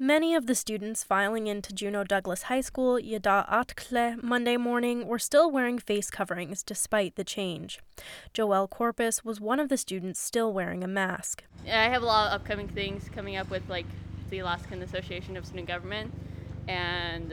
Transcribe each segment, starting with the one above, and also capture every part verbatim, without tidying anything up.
Many of the students filing into Juneau Douglas High School, Yada Atkle, Monday morning were still wearing face coverings despite the change. Joelle Corpus was one of the students still wearing a mask. I have a lot of upcoming things coming up with like the Alaskan Association of Student Government and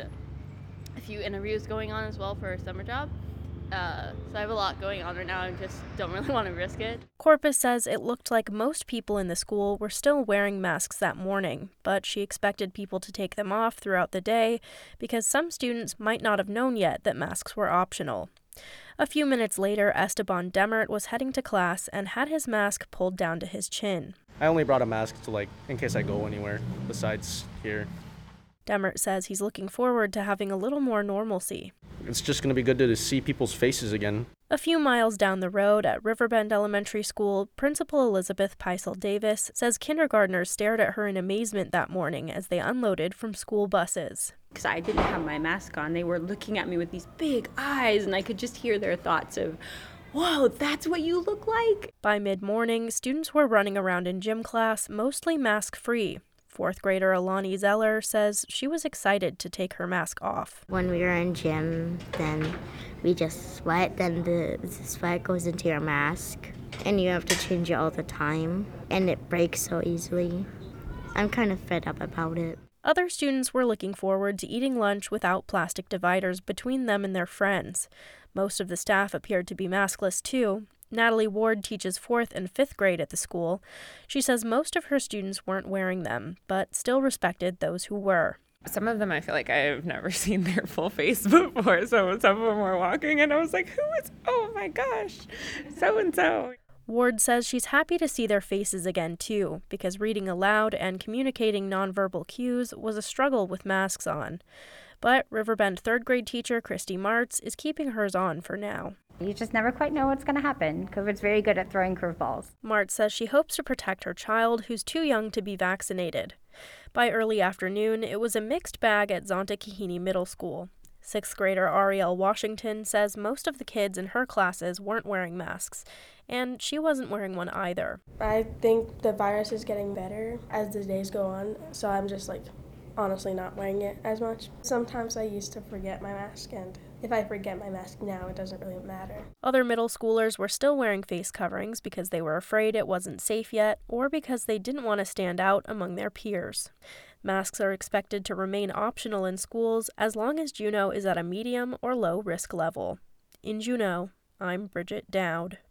a few interviews going on as well for a summer job. Uh, so I have a lot going on right now. I just don't really want to risk it. Corpus says it looked like most people in the school were still wearing masks that morning, but she expected people to take them off throughout the day because some students might not have known yet that masks were optional. A few minutes later, Esteban Demert was heading to class and had his mask pulled down to his chin. I only brought a mask to, like, in case I go anywhere besides here. Demert says he's looking forward to having a little more normalcy. It's just going to be good to see people's faces again. A few miles down the road at Riverbend Elementary School, Principal Elizabeth Peisel Davis says kindergartners stared at her in amazement that morning as they unloaded from school buses. Because I didn't have my mask on, they were looking at me with these big eyes, and I could just hear their thoughts of, whoa, that's what you look like. By mid-morning, students were running around in gym class, mostly mask-free. Fourth grader Alani Zeller says she was excited to take her mask off. When we were in gym, then we just sweat, then the, the sweat goes into your mask, and you have to change it all the time, and it breaks so easily. I'm kind of fed up about it. Other students were looking forward to eating lunch without plastic dividers between them and their friends. Most of the staff appeared to be maskless too. Natalie Ward teaches fourth and fifth grade at the school. She says most of her students weren't wearing them, but still respected those who were. Some of them I feel like I've never seen their full face before, so some of them were walking and I was like, who is, oh my gosh, so-and-so. Ward says she's happy to see their faces again too, because reading aloud and communicating nonverbal cues was a struggle with masks on. But Riverbend third grade teacher Christy Martz is keeping hers on for now. You just never quite know what's going to happen. COVID's very good at throwing curveballs. Martz says she hopes to protect her child, who's too young to be vaccinated. By early afternoon, it was a mixed bag at Zonta Kahini Middle School. Sixth grader Ariel Washington says most of the kids in her classes weren't wearing masks, and she wasn't wearing one either. I think the virus is getting better as the days go on, so I'm just like honestly not wearing it as much. Sometimes I used to forget my mask, and if I forget my mask now, it doesn't really matter. Other middle schoolers were still wearing face coverings because they were afraid it wasn't safe yet, or because they didn't want to stand out among their peers. Masks are expected to remain optional in schools as long as Juneau is at a medium or low risk level. In Juneau, I'm Bridget Dowd.